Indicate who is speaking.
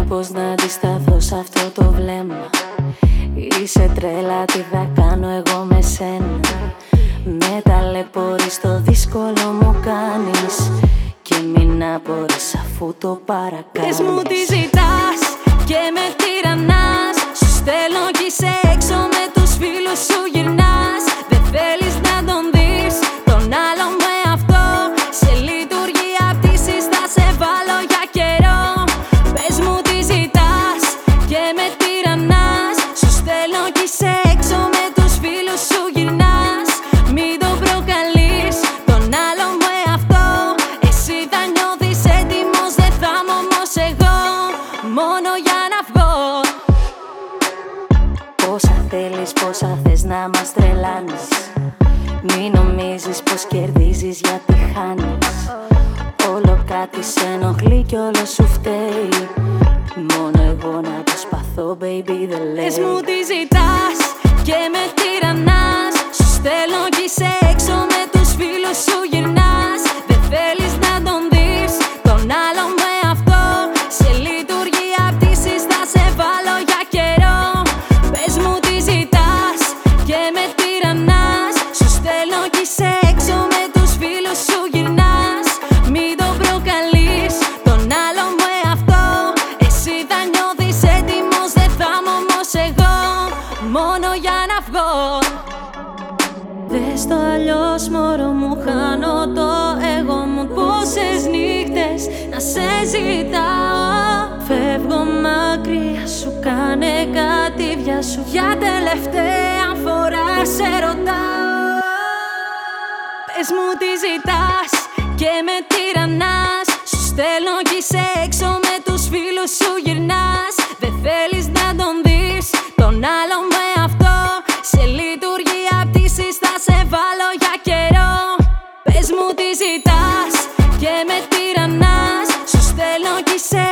Speaker 1: πως να αντισταθώ σ' αυτό το βλέμμα. Είσαι τρέλα, τι θα κάνω εγώ με σένα. Με ταλαιπωρείς, το δύσκολο μου κάνεις. Και μην απορείς αφού το παρακάνεις.
Speaker 2: Πες μου τι ζητάς και με τυραννάς. Σου στέλνω κι είσαι έξω με τους φίλους σου γυρνάς. Δεν θέλεις να τον δεις τον άλλο με αυτό. Σε λειτουργία πτήσης θα σε βάλω για καιρό. Πες μου τι ζητάς και με τυραννάς. Σου στέλνω κι είσαι έξω με τους φίλους σου γυρνάς. Μην το προκαλείς τον άλλο με αυτό. Εσύ θα νιώθεις έτοιμος, δεν θα είμαι όμως εγώ. Μόνο για να βγω.
Speaker 1: Πόσα θέλεις, πόσα θες να μας τρελάνεις. Μην νομίζεις πως κερδίζεις γιατί χάνεις. Όλο κάτι σε ενοχλεί κι όλο σου φταίει. Μόνο εγώ να προσπαθώ, baby, δεν λέει.
Speaker 2: Πες μου τι ζητάς και με τυραννάς. Σου στέλνω κι είσαι έξω με τους φίλους σου γυρνάς. Δεν θέλεις να τον δεις τον άλλο με αυτό. Σε λειτουργία πτήσης θα σε βάλω για καιρό. Πες μου τι ζητάς και με τυραννάς. Σου στέλνω κι είσαι έξω με τους φίλους σου γυρνάς. Μην το προκαλείς τον άλλο με αυτό. Εσύ θα νιώθεις έτοιμος, δεν θα είμαι όμως εγώ. Μόνο για να βγω. Δες το αλλιώς μωρό μου, χάνω το εγώ μου. Πόσες νύχτες να σε ζητάω. Φεύγω μακριά σου, κάνε κατήβια σου. Για τελευταία φορά σε ρωτάω. Πες μου τι ζητάς και με τυραννάς. Σου στέλνω κι είσαι έξω με τους φίλους σου γυρνάς. Δεν θέλεις να τον δεις τον άλλο με αυτό. Σε λειτουργία πτήσης θα σε βάλω για καιρό. Πες μου τι ζητάς και με τυραννάς. Σου στέλνω κι είσαι